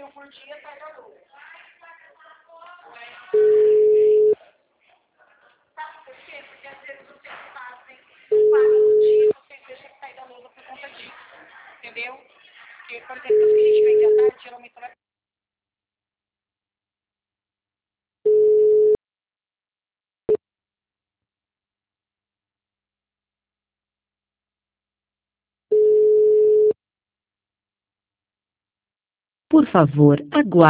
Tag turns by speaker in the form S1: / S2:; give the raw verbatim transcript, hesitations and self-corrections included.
S1: por dia sai da luz. Sabe por quê? Porque às vezes vocês fazem quatro no dia, vocês deixam que sai da luz por conta disso. Entendeu? Porque, por exemplo, se a gente vende à tarde, geralmente vai.
S2: Por favor, aguarde.